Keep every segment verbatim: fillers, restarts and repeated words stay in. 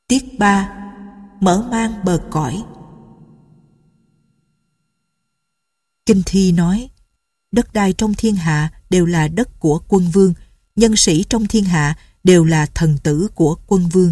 Tiết ba. Mở mang bờ cõi. Kinh Thi nói: đất đai trong thiên hạ đều là đất của quân vương, nhân sĩ trong thiên hạ đều là thần tử của quân vương.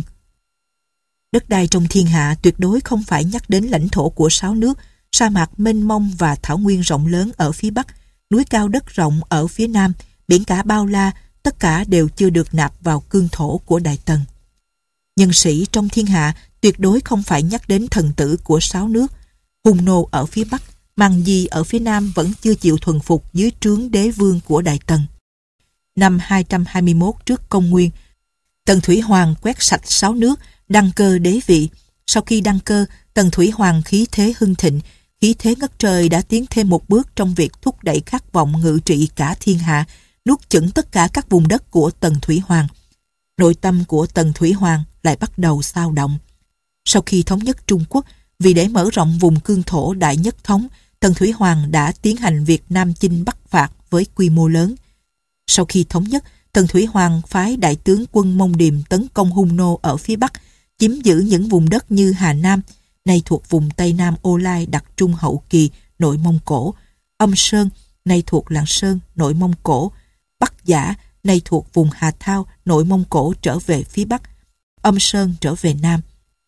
Đất đai trong thiên hạ tuyệt đối không phải nhắc đến lãnh thổ của sáu nước, sa mạc mênh mông và thảo nguyên rộng lớn ở phía bắc, núi cao đất rộng ở phía nam, biển cả bao la, tất cả đều chưa được nạp vào cương thổ của Đại Tần. Nhân sĩ trong thiên hạ tuyệt đối không phải nhắc đến thần tử của sáu nước. Hung nô ở phía bắc, Mằng Di ở phía nam vẫn chưa chịu thuần phục dưới trướng đế vương của Đại Tần. Năm hai trăm hai mươi mốt trước công nguyên, Tần Thủy Hoàng quét sạch sáu nước, đăng cơ đế vị. Sau khi đăng cơ, Tần Thủy Hoàng khí thế hưng thịnh, khí thế ngất trời đã tiến thêm một bước trong việc thúc đẩy khát vọng ngự trị cả thiên hạ, nuốt chửng tất cả các vùng đất của Tần Thủy Hoàng. Nội tâm của Tần Thủy Hoàng lại bắt đầu xao động. Sau khi thống nhất Trung Quốc, vì để mở rộng vùng cương thổ Đại Nhất Thống, Tần Thủy Hoàng đã tiến hành việc Nam chinh Bắc phạt với quy mô lớn. Sau khi thống nhất, Tần Thủy Hoàng phái đại tướng quân Mông Điềm tấn công Hung nô ở phía bắc, chiếm giữ những vùng đất như Hà Nam, nay thuộc vùng Tây Nam Ô Lai đặc Trung hậu kỳ, nội Mông Cổ; Âm Sơn, nay thuộc Lạng Sơn, nội Mông Cổ; Bắc Giả, nay thuộc vùng Hà Thao, nội Mông Cổ trở về phía bắc, Âm Sơn trở về nam.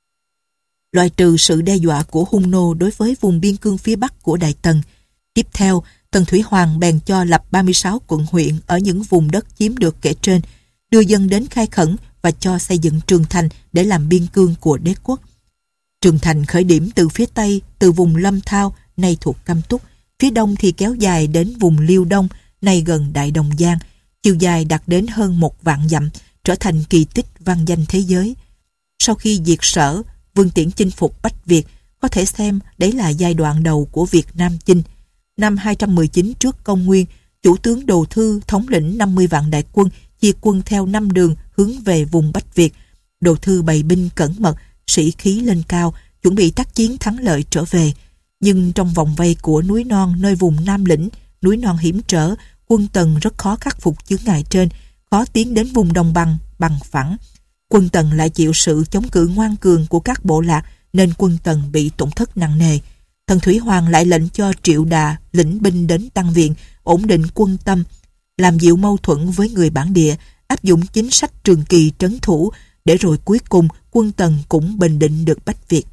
Loại trừ sự đe dọa của Hung nô đối với vùng biên cương phía bắc của Đại Tần. Tiếp theo, Tần Thủy Hoàng bèn cho lập ba mươi sáu quận huyện ở những vùng đất chiếm được kể trên, đưa dân đến khai khẩn và cho xây dựng Trường Thành để làm biên cương của đế quốc. Trường Thành khởi điểm từ phía tây, từ vùng Lâm Thao, nay thuộc Cam Túc, phía đông thì kéo dài đến vùng Liêu Đông, nay gần Đại Đồng Giang, chiều dài đạt đến hơn một vạn dặm, trở thành kỳ tích vang danh thế giới. Sau khi diệt Sở, Vương Tiễn chinh phục Bách Việt, có thể xem đấy là giai đoạn đầu của việc Nam chinh. Năm hai trăm mười chín trước công nguyên, chủ tướng Đồ Thư thống lĩnh năm mươi vạn đại quân, chia quân theo năm đường hướng về vùng Bách Việt. Đồ Thư bày binh cẩn mật, sĩ khí lên cao, chuẩn bị tác chiến thắng lợi trở về. Nhưng trong vòng vây của núi non nơi vùng Nam Lĩnh, núi non hiểm trở, quân Tần rất khó khắc phục chướng ngại trên, khó tiến đến vùng đồng bằng, bằng phẳng. Quân Tần lại chịu sự chống cự ngoan cường của các bộ lạc, nên quân Tần bị tổn thất nặng nề. Tần Thủy Hoàng lại lệnh cho Triệu Đà lĩnh binh đến tăng viện, ổn định quân tâm, làm dịu mâu thuẫn với người bản địa, áp dụng chính sách trường kỳ trấn thủ, để rồi cuối cùng quân Tần cũng bình định được Bách Việt.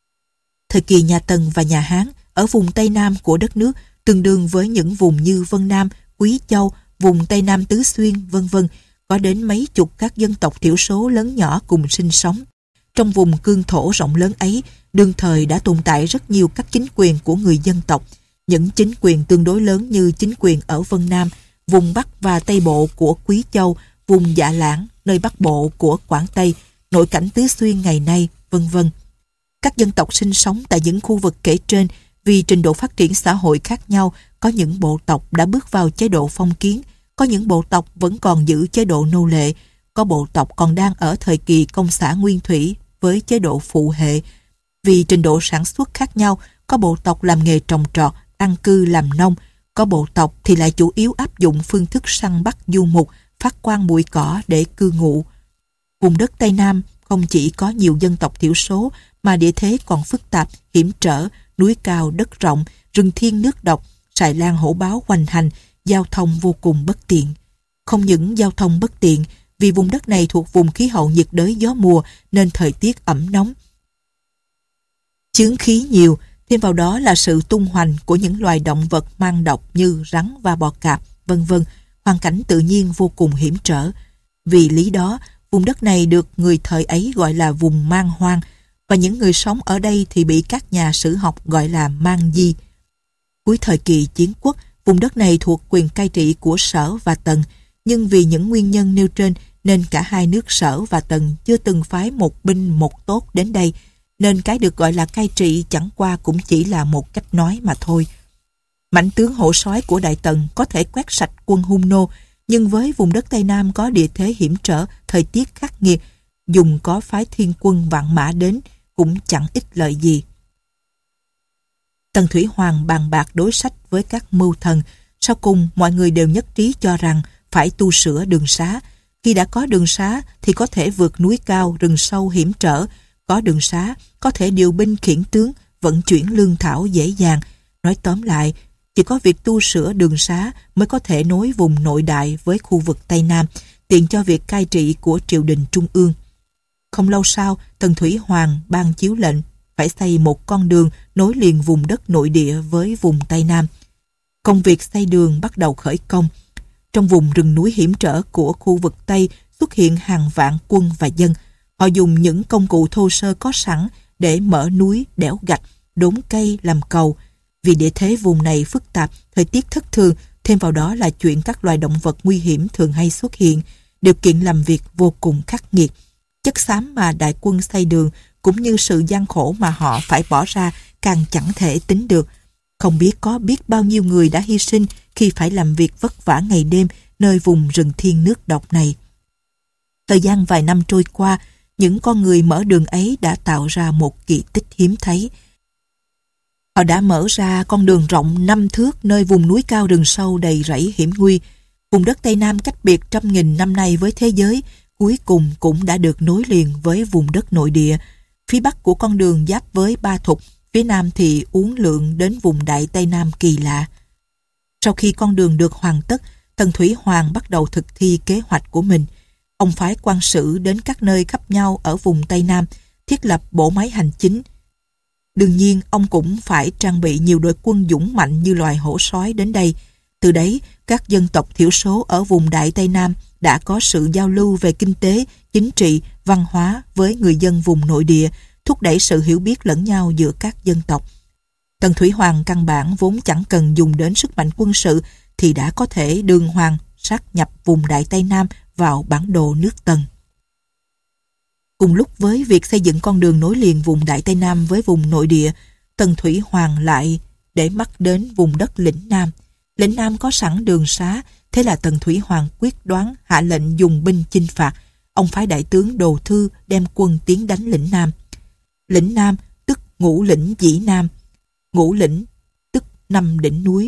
Thời kỳ nhà Tần và nhà Hán ở vùng Tây Nam của đất nước tương đương với những vùng như Vân Nam, Quý Châu, vùng Tây Nam Tứ Xuyên, vân vân, có đến mấy chục các dân tộc thiểu số lớn nhỏ cùng sinh sống. Trong vùng cương thổ rộng lớn ấy, đương thời đã tồn tại rất nhiều các chính quyền của người dân tộc. Những chính quyền tương đối lớn như chính quyền ở Vân Nam, vùng Bắc và Tây Bộ của Quý Châu, vùng Dạ Lãng, nơi Bắc Bộ của Quảng Tây, nội cảnh Tứ Xuyên ngày nay, vân vân. Các dân tộc sinh sống tại những khu vực kể trên vì trình độ phát triển xã hội khác nhau, có những bộ tộc đã bước vào chế độ phong kiến, có những bộ tộc vẫn còn giữ chế độ nô lệ, có bộ tộc còn đang ở thời kỳ công xã nguyên thủy với chế độ phụ hệ. Vì trình độ sản xuất khác nhau, có bộ tộc làm nghề trồng trọt, an cư làm nông, có bộ tộc thì lại chủ yếu áp dụng phương thức săn bắt du mục, phát quang bụi cỏ để cư ngụ. Vùng đất Tây Nam không chỉ có nhiều dân tộc thiểu số mà địa thế còn phức tạp, hiểm trở, núi cao đất rộng, rừng thiên nước độc, xài lang hổ báo hoành hành, giao thông vô cùng bất tiện. Không những giao thông bất tiện, vì vùng đất này thuộc vùng khí hậu nhiệt đới gió mùa nên thời tiết ẩm nóng, chướng khí nhiều, thêm vào đó là sự tung hoành của những loài động vật mang độc như rắn và bò cạp, vân vân, hoàn cảnh tự nhiên vô cùng hiểm trở. Vì lý đó, vùng đất này được người thời ấy gọi là vùng man hoang, và những người sống ở đây thì bị các nhà sử học gọi là man di. Cuối thời kỳ chiến quốc, vùng đất này thuộc quyền cai trị của Sở và Tần, nhưng vì những nguyên nhân nêu trên nên cả hai nước Sở và Tần chưa từng phái một binh một tốt đến đây, nên cái được gọi là cai trị chẳng qua cũng chỉ là một cách nói mà thôi. Mãnh tướng hổ sói của Đại Tần có thể quét sạch quân Hung nô, nhưng với vùng đất Tây Nam có địa thế hiểm trở, thời tiết khắc nghiệt, dùng có phái thiên quân vạn mã đến cũng chẳng ích lợi gì. Tần Thủy Hoàng bàn bạc đối sách với các mưu thần, sau cùng mọi người đều nhất trí cho rằng phải tu sửa đường xá. Khi đã có đường xá thì có thể vượt núi cao, rừng sâu hiểm trở, có đường xá, có thể điều binh khiển tướng, vận chuyển lương thảo dễ dàng. Nói tóm lại, chỉ có việc tu sửa đường xá mới có thể nối vùng nội đại với khu vực Tây Nam, tiện cho việc cai trị của triều đình trung ương. Không lâu sau, Tần Thủy Hoàng ban chiếu lệnh phải xây một con đường nối liền vùng đất nội địa với vùng Tây Nam. Công việc xây đường bắt đầu khởi công. Trong vùng rừng núi hiểm trở của khu vực Tây xuất hiện hàng vạn quân và dân. Họ dùng những công cụ thô sơ có sẵn để mở núi, đẽo gạch, đốn cây làm cầu. Vì địa thế vùng này phức tạp, thời tiết thất thường, thêm vào đó là chuyện các loài động vật nguy hiểm thường hay xuất hiện, điều kiện làm việc vô cùng khắc nghiệt. Chất xám mà đại quân xây đường cũng như sự gian khổ mà họ phải bỏ ra càng chẳng thể tính được. Không biết có biết bao nhiêu người đã hy sinh khi phải làm việc vất vả ngày đêm nơi vùng rừng thiên nước độc này. Thời gian vài năm trôi qua, những con người mở đường ấy đã tạo ra một kỳ tích hiếm thấy. Họ đã mở ra con đường rộng năm thước nơi vùng núi cao rừng sâu đầy rẫy hiểm nguy. Vùng đất Tây Nam cách biệt trăm nghìn năm nay với thế giới, cuối cùng cũng đã được nối liền với vùng đất nội địa. Phía bắc của con đường giáp với Ba Thục, phía nam thì uốn lượn đến vùng Đại Tây Nam kỳ lạ. Sau khi con đường được hoàn tất, Tần Thủy Hoàng bắt đầu thực thi kế hoạch của mình. Ông phái quan sử đến các nơi khắp nhau ở vùng Tây Nam, thiết lập bộ máy hành chính. Đương nhiên, ông cũng phải trang bị nhiều đội quân dũng mạnh như loài hổ sói đến đây. Từ đấy, các dân tộc thiểu số ở vùng Đại Tây Nam đã có sự giao lưu về kinh tế, chính trị, văn hóa với người dân vùng nội địa, thúc đẩy sự hiểu biết lẫn nhau giữa các dân tộc. Tần Thủy Hoàng căn bản vốn chẳng cần dùng đến sức mạnh quân sự thì đã có thể đường hoàng sát nhập vùng Đại Tây Nam vào bản đồ nước Tần. Cùng lúc với việc xây dựng con đường nối liền vùng Đại Tây Nam với vùng nội địa, Tần Thủy Hoàng lại để mắt đến vùng đất lĩnh Nam. Lĩnh Nam có sẵn đường xá, thế là Tần Thủy Hoàng quyết đoán hạ lệnh dùng binh chinh phạt. Ông phái đại tướng Đồ Thư đem quân tiến đánh lĩnh Nam. Lĩnh Nam tức Ngũ Lĩnh Dĩ Nam. Ngũ Lĩnh tức năm đỉnh núi.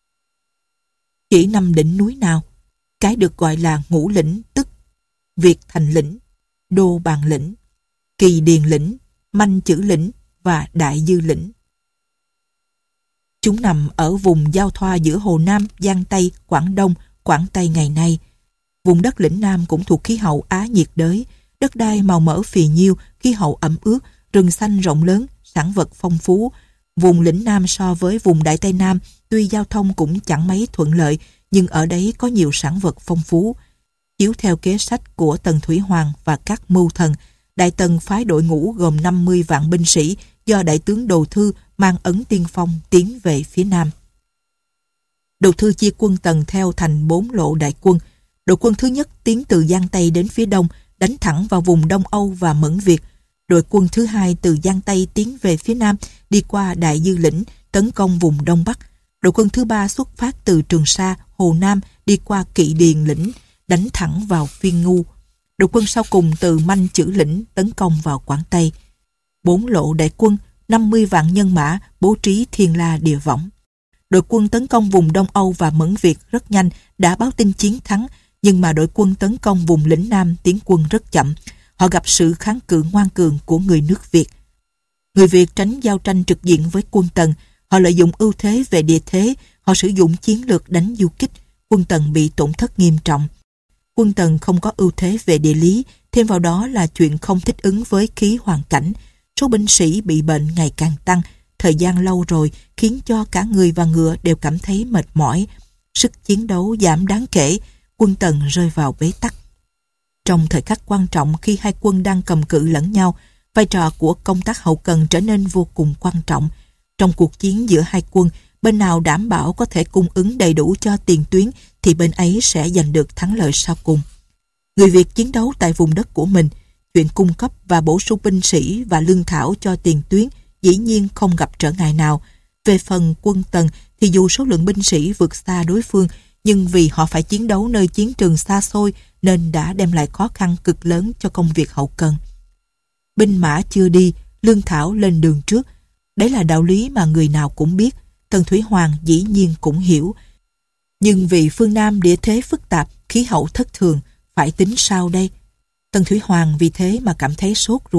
Chỉ năm đỉnh núi nào? Cái được gọi là Ngũ Lĩnh tức Việt Thành Lĩnh, Đô Bàn Lĩnh, Kỳ Điền Lĩnh, Manh Chữ Lĩnh và Đại Dư Lĩnh. Chúng nằm ở vùng giao thoa giữa Hồ Nam, Giang Tây, Quảng Đông, Quảng Tây ngày nay. Vùng đất lĩnh Nam cũng thuộc khí hậu Á nhiệt đới, đất đai màu mỡ phì nhiêu, khí hậu ẩm ướt, rừng xanh rộng lớn, sản vật phong phú. Vùng lĩnh Nam so với vùng Đại Tây Nam, tuy giao thông cũng chẳng mấy thuận lợi, nhưng ở đấy có nhiều sản vật phong phú. Chiếu theo kế sách của Tần Thủy Hoàng và các mưu thần, Đại Tần phái đội ngũ gồm năm mươi vạn binh sĩ do đại tướng Đồ Thư mang ấn tiên phong tiến về phía Nam. Đồ Thư chia quân Tần theo thành bốn lộ đại quân. Đội quân thứ nhất tiến từ Giang Tây đến phía đông, đánh thẳng vào vùng Đông Âu và Mẫn Việt. Đội quân thứ hai từ Giang Tây tiến về phía Nam, đi qua Đại Dư Lĩnh, tấn công vùng Đông Bắc. Đội quân thứ ba xuất phát từ Trường Sa, Hồ Nam, đi qua Kỵ Điền Lĩnh, đánh thẳng vào Phiên Ngu. Đội quân sau cùng từ Manh Chữ Lĩnh tấn công vào Quảng Tây. Bốn lộ đại quân, năm mươi vạn nhân mã bố trí thiên la địa võng. Đội quân tấn công vùng Đông Âu và Mẫn Việt rất nhanh, đã báo tin chiến thắng, nhưng mà đội quân tấn công vùng lĩnh Nam tiến quân rất chậm. Họ gặp sự kháng cự ngoan cường của người nước Việt. Người Việt tránh giao tranh trực diện với quân Tần. Họ lợi dụng ưu thế về địa thế, họ sử dụng chiến lược đánh du kích. Quân Tần bị tổn thất nghiêm trọng. Quân Tần không có ưu thế về địa lý, thêm vào đó là chuyện không thích ứng với khí hoàn cảnh. Số binh sĩ bị bệnh ngày càng tăng, thời gian lâu rồi khiến cho cả người và ngựa đều cảm thấy mệt mỏi. Sức chiến đấu giảm đáng kể, quân Tần rơi vào bế tắc. Trong thời khắc quan trọng khi hai quân đang cầm cự lẫn nhau, vai trò của công tác hậu cần trở nên vô cùng quan trọng. Trong cuộc chiến giữa hai quân, bên nào đảm bảo có thể cung ứng đầy đủ cho tiền tuyến thì bên ấy sẽ giành được thắng lợi sau cùng. Người Việt chiến đấu tại vùng đất của mình, chuyện cung cấp và bổ sung binh sĩ và lương thảo cho tiền tuyến dĩ nhiên không gặp trở ngại nào. Về phần quân Tần thì dù số lượng binh sĩ vượt xa đối phương, nhưng vì họ phải chiến đấu nơi chiến trường xa xôi nên đã đem lại khó khăn cực lớn cho công việc hậu cần. Binh mã chưa đi, lương thảo lên đường trước. Đấy là đạo lý mà người nào cũng biết, Tần Thủy Hoàng dĩ nhiên cũng hiểu. Nhưng vì phương Nam địa thế phức tạp, khí hậu thất thường, phải tính sao đây? Tần Thủy Hoàng vì thế mà cảm thấy sốt ruột,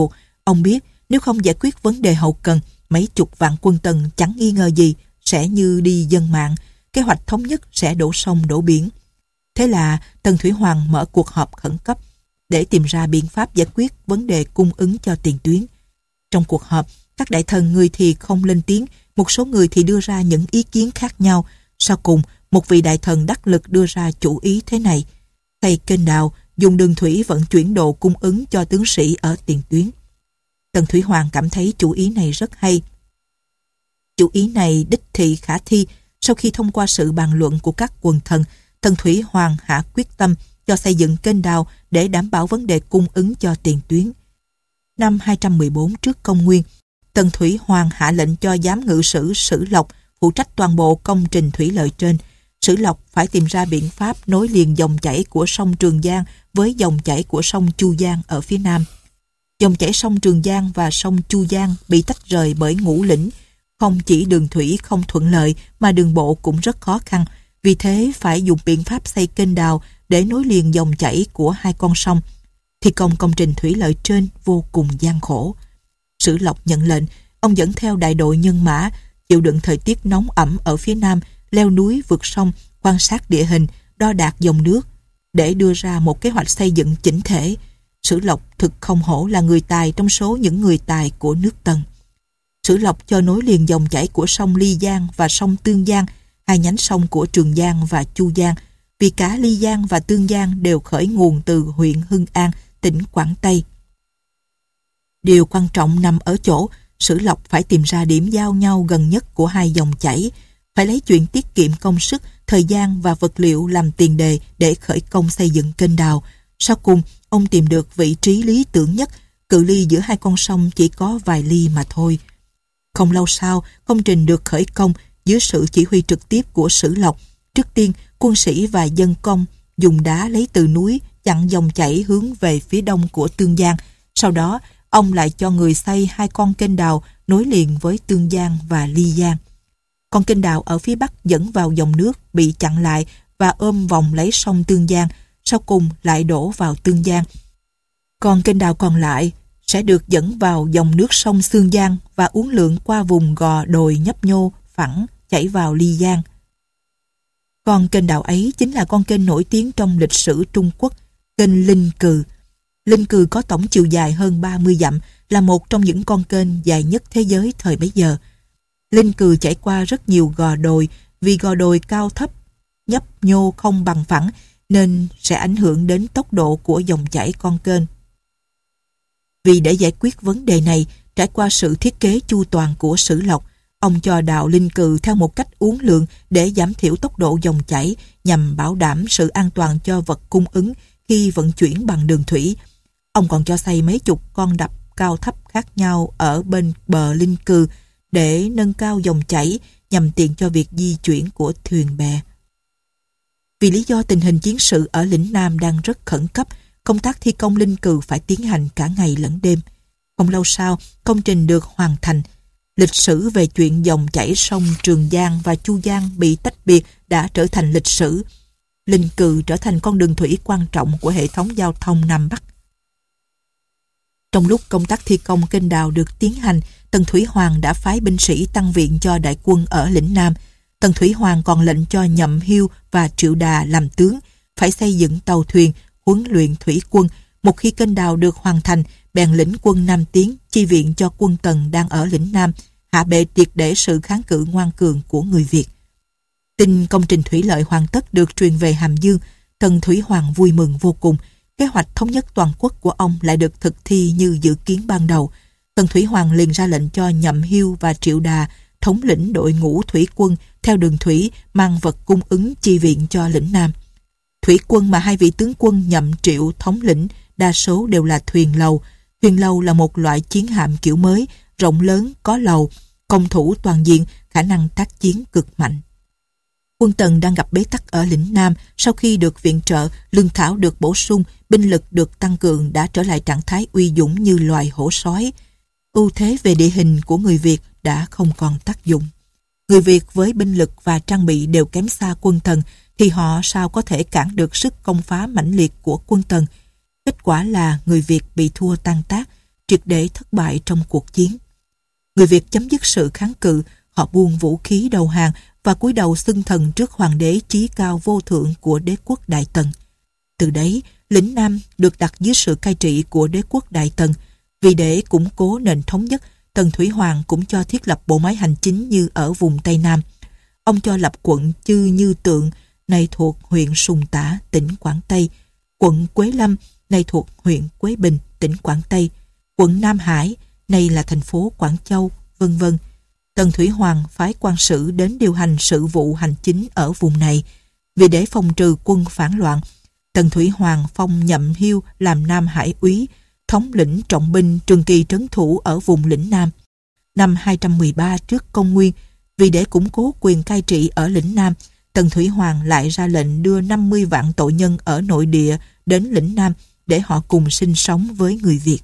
Ông biết nếu không giải quyết vấn đề hậu cần, mấy chục vạn quân Tần chẳng nghi ngờ gì sẽ như đi dân mạng, kế hoạch thống nhất sẽ đổ sông đổ biển. Thế là Tần Thủy Hoàng mở cuộc họp khẩn cấp để tìm ra biện pháp giải quyết vấn đề cung ứng cho tiền tuyến. Trong cuộc họp, các đại thần người thì không lên tiếng, một số người thì đưa ra những ý kiến khác nhau. Sau cùng, một vị đại thần đắc lực đưa ra chủ ý thế này: xây kênh đào, dùng đường thủy vận chuyển đồ cung ứng cho tướng sĩ ở tiền tuyến. Tần Thủy Hoàng cảm thấy chủ ý này rất hay. Chủ ý này đích thị khả thi. Sau khi thông qua sự bàn luận của các quần thần, Tần Thủy Hoàng hạ quyết tâm cho xây dựng kênh đào để đảm bảo vấn đề cung ứng cho tiền tuyến. Năm hai trăm mười bốn trước công nguyên, Tần Thủy Hoàng hạ lệnh cho giám ngự sử Sử Lộc phụ trách toàn bộ công trình thủy lợi trên. Sử Lộc phải tìm ra biện pháp nối liền dòng chảy của sông Trường Giang với dòng chảy của sông Chu Giang ở phía nam. Dòng chảy sông Trường Giang và sông Chu Giang bị tách rời bởi ngũ lĩnh. Không chỉ đường thủy không thuận lợi mà đường bộ cũng rất khó khăn. Vì thế phải dùng biện pháp xây kênh đào để nối liền dòng chảy của hai con sông. Thi công công trình thủy lợi trên vô cùng gian khổ. Sử Lộc nhận lệnh, ông dẫn theo đại đội nhân mã, chịu đựng thời tiết nóng ẩm ở phía nam, leo núi vượt sông, quan sát địa hình, đo đạc dòng nước, để đưa ra một kế hoạch xây dựng chỉnh thể. Sử Lộc thực không hổ là người tài trong số những người tài của nước Tần. Sử Lộc cho nối liền dòng chảy của sông Ly Giang và sông Tương Giang, hai nhánh sông của Trường Giang và Chu Giang, vì cả Ly Giang và Tương Giang đều khởi nguồn từ huyện Hưng An, tỉnh Quảng Tây. Điều quan trọng nằm ở chỗ Sử Lộc phải tìm ra điểm giao nhau gần nhất của hai dòng chảy, phải lấy chuyện tiết kiệm công sức, thời gian và vật liệu làm tiền đề để khởi công xây dựng kênh đào. Sau cùng, ông tìm được vị trí lý tưởng nhất, cự ly giữa hai con sông chỉ có vài ly mà thôi. Không lâu sau, công trình được khởi công dưới sự chỉ huy trực tiếp của Sử Lộc. Trước tiên, quân sĩ và dân công dùng đá lấy từ núi chặn dòng chảy hướng về phía đông của Tương Giang. Sau đó, ông lại cho người xây hai con kênh đào nối liền với Tương Giang và Ly Giang. Con kênh đào ở phía bắc dẫn vào dòng nước bị chặn lại và ôm vòng lấy sông Tương Giang, sau cùng lại đổ vào Tương Giang. Còn kênh đào còn lại sẽ được dẫn vào dòng nước sông Xương Giang và uốn lượn qua vùng gò đồi nhấp nhô phẳng chảy vào Ly Giang. Con kênh đào ấy chính là con kênh nổi tiếng trong lịch sử Trung Quốc, kênh Linh Cừ. Linh Cừ có tổng chiều dài hơn ba mươi dặm, là một trong những con kênh dài nhất thế giới thời bấy giờ. Linh Cừ chảy qua rất nhiều gò đồi, vì gò đồi cao thấp, nhấp nhô không bằng phẳng nên sẽ ảnh hưởng đến tốc độ của dòng chảy con kênh. Vì để giải quyết vấn đề này, trải qua sự thiết kế chu toàn của Sử Lộc, ông cho đào Linh Cừ theo một cách uốn lượn để giảm thiểu tốc độ dòng chảy nhằm bảo đảm sự an toàn cho vật cung ứng khi vận chuyển bằng đường thủy. Ông còn cho xây mấy chục con đập cao thấp khác nhau ở bên bờ Linh Cừ để nâng cao dòng chảy nhằm tiện cho việc di chuyển của thuyền bè. Vì lý do tình hình chiến sự ở lĩnh Nam đang rất khẩn cấp, công tác thi công Linh Cừ phải tiến hành cả ngày lẫn đêm. Không lâu sau, công trình được hoàn thành. Lịch sử về chuyện dòng chảy sông Trường Giang và Chu Giang bị tách biệt đã trở thành lịch sử. Linh Cừ trở thành con đường thủy quan trọng của hệ thống giao thông Nam Bắc. Trong lúc công tác thi công kênh đào được tiến hành, Tần Thủy Hoàng đã phái binh sĩ tăng viện cho đại quân ở lĩnh Nam. Tần Thủy Hoàng còn lệnh cho Nhậm Hiêu và Triệu Đà làm tướng, phải xây dựng tàu thuyền, huấn luyện thủy quân. Một khi kênh đào được hoàn thành, bèn lĩnh quân Nam tiến, chi viện cho quân Tần đang ở lĩnh Nam, hạ bệ triệt để sự kháng cự ngoan cường của người Việt. Tin công trình thủy lợi hoàn tất được truyền về Hàm Dương, Tần Thủy Hoàng vui mừng vô cùng. Kế hoạch thống nhất toàn quốc của ông lại được thực thi như dự kiến ban đầu. Tần Thủy Hoàng liền ra lệnh cho Nhậm Hiêu và Triệu Đà thống lĩnh đội ngũ thủy quân theo đường thủy mang vật cung ứng chi viện cho lĩnh Nam. Thủy quân mà hai vị tướng quân Nhậm Triệu thống lĩnh đa số đều là thuyền lầu. Thuyền lầu là một loại chiến hạm kiểu mới, rộng lớn, có lầu, công thủ toàn diện, khả năng tác chiến cực mạnh. Quân Tần đang gặp bế tắc ở lĩnh Nam. Sau khi được viện trợ, lương thảo được bổ sung, binh lực được tăng cường, đã trở lại trạng thái uy dũng như loài hổ sói. Ưu thế về địa hình của người Việt đã không còn tác dụng. Người Việt với binh lực và trang bị đều kém xa quân Tần, thì họ sao có thể cản được sức công phá mãnh liệt của quân Tần. Kết quả là người Việt bị thua tan tác. triệt để thất bại trong cuộc chiến. Người Việt chấm dứt sự kháng cự, họ buông vũ khí đầu hàng và cúi đầu xưng thần trước hoàng đế chí cao vô thượng của đế quốc Đại Tần. Từ đấy, lĩnh Nam được đặt dưới sự cai trị của đế quốc Đại Tần. Vì để củng cố nền thống nhất, Tần Thủy Hoàng cũng cho thiết lập bộ máy hành chính như ở vùng Tây Nam. Ông cho lập quận Chư Như Tượng, nay thuộc huyện Sùng Tả, tỉnh Quảng Tây, quận Quế Lâm, nay thuộc huyện Quế Bình, tỉnh Quảng Tây, quận Nam Hải, nay là thành phố Quảng Châu, vân vân. Tần Thủy Hoàng phái quan sử đến điều hành sự vụ hành chính ở vùng này. Vì để phòng trừ quân phản loạn, Tần Thủy Hoàng phong Nhậm Hiêu làm Nam Hải úy, thống lĩnh trọng binh trường kỳ trấn thủ ở vùng lĩnh Nam. Năm hai trăm mười ba trước công nguyên, vì để củng cố quyền cai trị ở lĩnh Nam, Tần Thủy Hoàng lại ra lệnh đưa năm mươi vạn tội nhân ở nội địa đến lĩnh Nam để họ cùng sinh sống với người Việt.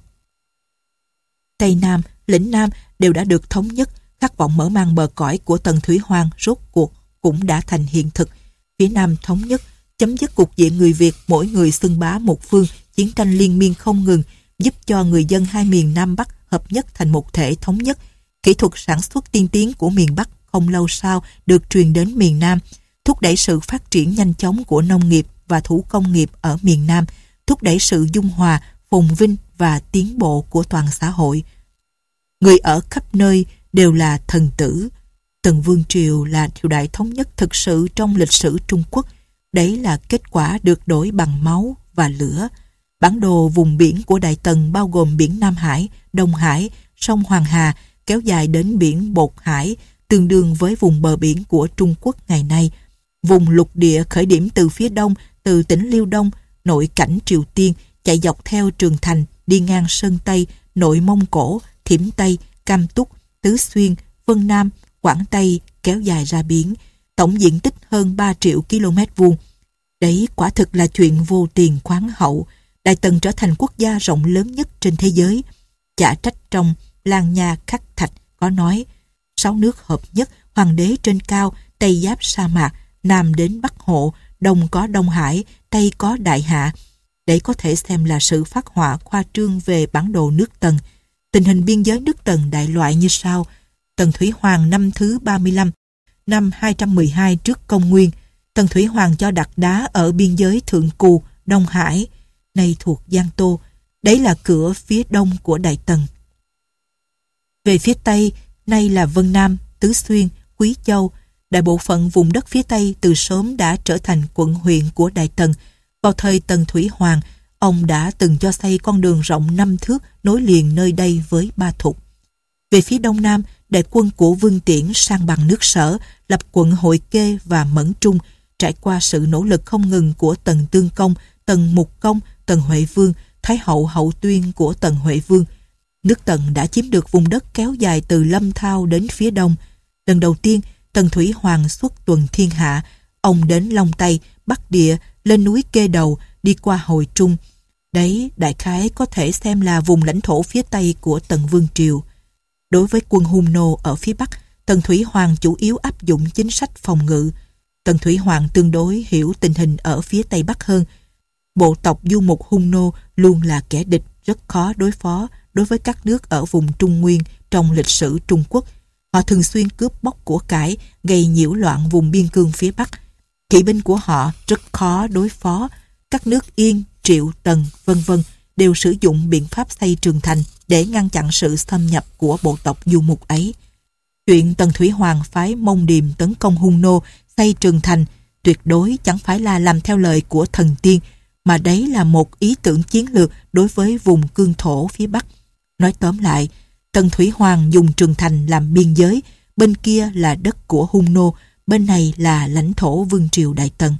Tây Nam, lĩnh Nam đều đã được thống nhất, khát vọng mở mang bờ cõi của Tần Thủy Hoàng rốt cuộc cũng đã thành hiện thực. Phía Nam thống nhất, chấm dứt cục diện người Việt mỗi người xưng bá một phương, chiến tranh liên miên không ngừng, giúp cho người dân hai miền Nam Bắc hợp nhất thành một thể thống nhất. Kỹ thuật sản xuất tiên tiến của miền Bắc không lâu sau được truyền đến miền Nam, thúc đẩy sự phát triển nhanh chóng của nông nghiệp và thủ công nghiệp ở miền Nam, thúc đẩy sự dung hòa, phồn vinh và tiến bộ của toàn xã hội. Người ở khắp nơi đều là thần tử. Tần Vương Triều là triều đại thống nhất thực sự trong lịch sử Trung Quốc. Đấy là kết quả được đổi bằng máu và lửa. Bản đồ vùng biển của Đại Tần bao gồm biển Nam Hải, Đông Hải, sông Hoàng Hà, kéo dài đến biển Bột Hải, tương đương với vùng bờ biển của Trung Quốc ngày nay. Vùng lục địa khởi điểm từ phía đông, từ tỉnh Liêu Đông, nội cảnh Triều Tiên, chạy dọc theo Trường Thành, đi ngang Sơn Tây, nội Mông Cổ, Thiểm Tây, Cam Túc, Tứ Xuyên, Vân Nam, Quảng Tây, kéo dài ra biển, tổng diện tích hơn ba triệu km vuông. Đấy quả thực là chuyện vô tiền khoáng hậu. Đại Tần trở thành quốc gia rộng lớn nhất trên thế giới. Chả trách trong Lang Nha Khắc Thạch có nói: sáu nước hợp nhất, hoàng đế trên cao, Tây giáp sa mạc, Nam đến Bắc Hộ, Đông có Đông Hải, Tây có Đại Hạ. Đấy có thể xem là sự phác họa khoa trương về bản đồ nước Tần. Tình hình biên giới nước Tần đại loại như sau. Tần Thủy Hoàng năm thứ ba mươi lăm, năm hai trăm mười hai trước công nguyên, Tần Thủy Hoàng cho đặt đá ở biên giới Thượng Cù, Đông Hải, nay thuộc Giang Tô. Đấy là cửa phía đông của Đại Tần. Về phía tây, nay là Vân Nam, Tứ Xuyên, Quý Châu, đại bộ phận vùng đất phía tây từ sớm đã trở thành quận huyện của Đại Tần. Vào thời Tần Thủy Hoàng, ông đã từng cho xây con đường rộng năm thước nối liền nơi đây với Ba Thục. Về phía đông nam, đại quân của Vương Tiễn sang bằng nước Sở, lập quận Hội Kê và Mẫn Trung, trải qua sự nỗ lực không ngừng của Tần Tương Công, Tần Mục Công, Tần Huệ Vương, Thái hậu Hậu Tuyên của Tần Huệ Vương. Nước Tần đã chiếm được vùng đất kéo dài từ Lâm Thao đến phía đông. Lần đầu tiên, Tần Thủy Hoàng xuất tuần thiên hạ. Ông đến Long Tây, Bắc Địa, lên núi Kê Đầu, đi qua Hồi Trung. Đấy, đại khái có thể xem là vùng lãnh thổ phía tây của Tần Vương Triều. Đối với quân Hung Nô ở phía Bắc, Tần Thủy Hoàng chủ yếu áp dụng chính sách phòng ngự. Tần Thủy Hoàng tương đối hiểu tình hình ở phía Tây Bắc hơn. Bộ tộc du mục Hung Nô luôn là kẻ địch rất khó đối phó đối với các nước ở vùng Trung Nguyên trong lịch sử Trung Quốc. Họ thường xuyên cướp bóc của cải, gây nhiễu loạn vùng biên cương phía Bắc. Kỵ binh của họ rất khó đối phó. Các nước Yên, Triệu, Tần, vân vân đều sử dụng biện pháp xây trường thành để ngăn chặn sự xâm nhập của bộ tộc du mục ấy. Chuyện Tần Thủy Hoàng phái Mông Điềm tấn công Hung Nô, xây trường thành tuyệt đối chẳng phải là làm theo lời của thần tiên, mà đấy là một ý tưởng chiến lược đối với vùng cương thổ phía Bắc. Nói tóm lại, Tần Thủy Hoàng dùng trường thành làm biên giới, bên kia là đất của Hung Nô, bên này là lãnh thổ Vương triều Đại Tần.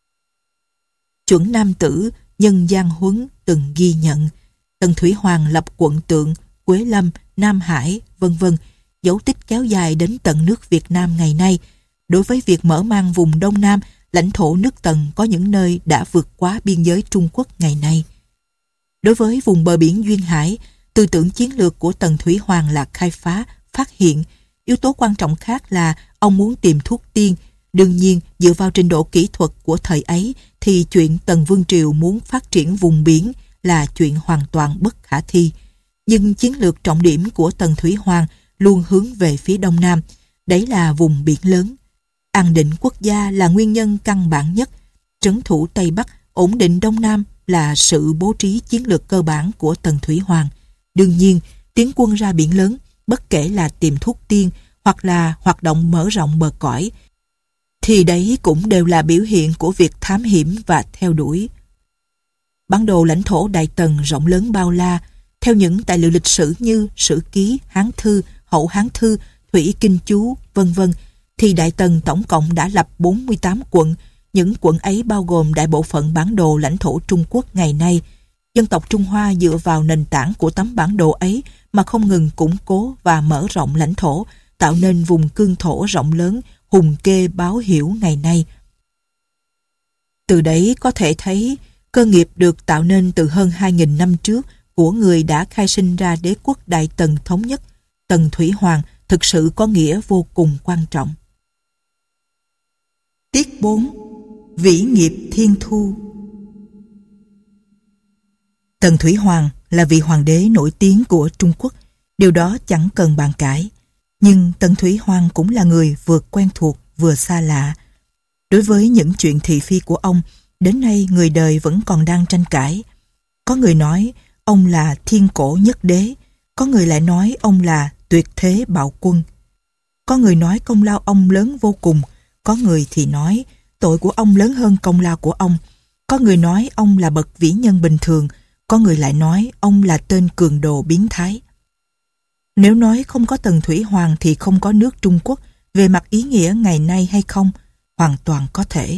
Chuẩn Nam Tử, Nhân Giang Huấn từng ghi nhận, Tần Thủy Hoàng lập quận Tượng, Quế Lâm, Nam Hải, vân vân, dấu tích kéo dài đến tận nước Việt Nam ngày nay. Đối với việc mở mang vùng Đông Nam, lãnh thổ nước Tần có những nơi đã vượt quá biên giới Trung Quốc ngày nay. Đối với vùng bờ biển Duyên Hải, tư tưởng chiến lược của Tần Thủy Hoàng là khai phá, phát hiện. Yếu tố quan trọng khác là ông muốn tìm thuốc tiên. Đương nhiên, dựa vào trình độ kỹ thuật của thời ấy thì chuyện Tần Vương Triều muốn phát triển vùng biển là chuyện hoàn toàn bất khả thi. Nhưng chiến lược trọng điểm của Tần Thủy Hoàng luôn hướng về phía đông nam, đấy là vùng biển lớn. An định quốc gia là nguyên nhân căn bản nhất, trấn thủ Tây Bắc, ổn định Đông Nam là sự bố trí chiến lược cơ bản của Tần Thủy Hoàng. Đương nhiên, tiến quân ra biển lớn, bất kể là tìm thuốc tiên hoặc là hoạt động mở rộng bờ cõi, thì đấy cũng đều là biểu hiện của việc thám hiểm và theo đuổi. Bản đồ lãnh thổ Đại Tần rộng lớn bao la, theo những tài liệu lịch sử như Sử Ký, Hán Thư, Hậu Hán Thư, Thủy Kinh Chú, vân vân, thì Đại Tần tổng cộng đã lập bốn mươi tám quận. Những quận ấy bao gồm đại bộ phận bản đồ lãnh thổ Trung Quốc ngày nay. Dân tộc Trung Hoa dựa vào nền tảng của tấm bản đồ ấy mà không ngừng củng cố và mở rộng lãnh thổ, tạo nên vùng cương thổ rộng lớn, hùng kê báo hiểu ngày nay. Từ đấy có thể thấy, cơ nghiệp được tạo nên từ hơn hai nghìn năm trước của người đã khai sinh ra đế quốc Đại Tần thống nhất, Tần Thủy Hoàng, thực sự có nghĩa vô cùng quan trọng. Tiết bốn. Vĩ nghiệp thiên thu. Tần Thủy Hoàng là vị hoàng đế nổi tiếng của Trung Quốc, điều đó chẳng cần bàn cãi. Nhưng Tần Thủy Hoàng cũng là người vừa quen thuộc vừa xa lạ. Đối với những chuyện thị phi của ông, đến nay người đời vẫn còn đang tranh cãi. Có người nói ông là thiên cổ nhất đế, có người lại nói ông là tuyệt thế bạo quân. Có người nói công lao ông lớn vô cùng, có người thì nói tội của ông lớn hơn công lao của ông. Có người nói ông là bậc vĩ nhân bình thường, có người lại nói ông là tên cường đồ biến thái. Nếu nói không có Tần Thủy Hoàng thì không có nước Trung Quốc, về mặt ý nghĩa ngày nay hay không, hoàn toàn có thể.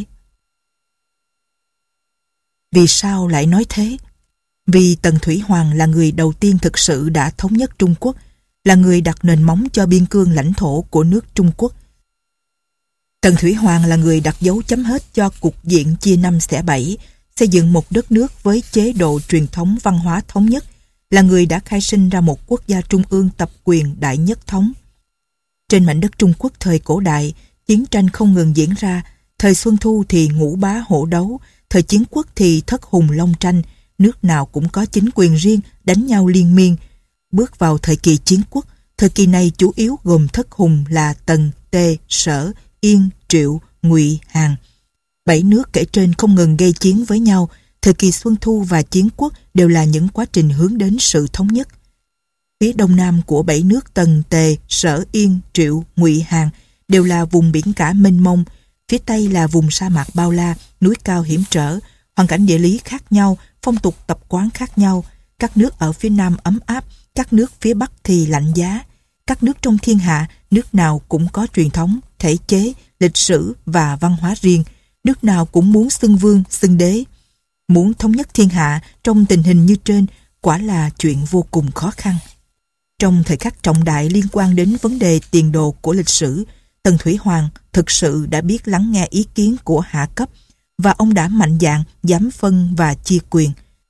Vì sao lại nói thế? Vì Tần Thủy Hoàng là người đầu tiên thực sự đã thống nhất Trung Quốc, là người đặt nền móng cho biên cương lãnh thổ của nước Trung Quốc. Tần Thủy Hoàng là người đặt dấu chấm hết cho cục diện chia năm xẻ bảy, xây dựng một đất nước với chế độ truyền thống văn hóa thống nhất, là người đã khai sinh ra một quốc gia trung ương tập quyền đại nhất thống. Trên mảnh đất Trung Quốc thời cổ đại, chiến tranh không ngừng diễn ra, thời Xuân Thu thì ngũ bá hổ đấu, thời Chiến Quốc thì thất hùng long tranh, nước nào cũng có chính quyền riêng, đánh nhau liên miên. Bước vào thời kỳ Chiến Quốc, thời kỳ này chủ yếu gồm thất hùng là Tần, Tề, Sở, Yên, Triệu, Ngụy, Hàn. Bảy nước kể trên không ngừng gây chiến với nhau. Thời kỳ Xuân Thu và Chiến Quốc đều là những quá trình hướng đến sự thống nhất. Phía đông nam của bảy nước Tần, Tề, Sở, Yên, Triệu, Ngụy, Hàn đều là vùng biển cả mênh mông. Phía tây là vùng sa mạc bao la, núi cao hiểm trở, hoàn cảnh địa lý khác nhau, phong tục tập quán khác nhau. Các nước ở phía nam ấm áp, các nước phía bắc thì lạnh giá. Các nước trong thiên hạ, nước nào cũng có truyền thống, thể chế, lịch sử và văn hóa riêng. Nước nào cũng muốn xưng vương, xưng đế. Muốn thống nhất thiên hạ trong tình hình như trên quả là chuyện vô cùng khó khăn. Trong thời khắc trọng đại liên quan đến vấn đề tiền đồ của lịch sử, Tần Thủy Hoàng thực sự đã biết lắng nghe ý kiến của hạ cấp và ông đã mạnh dạn dám phân và chia quyền.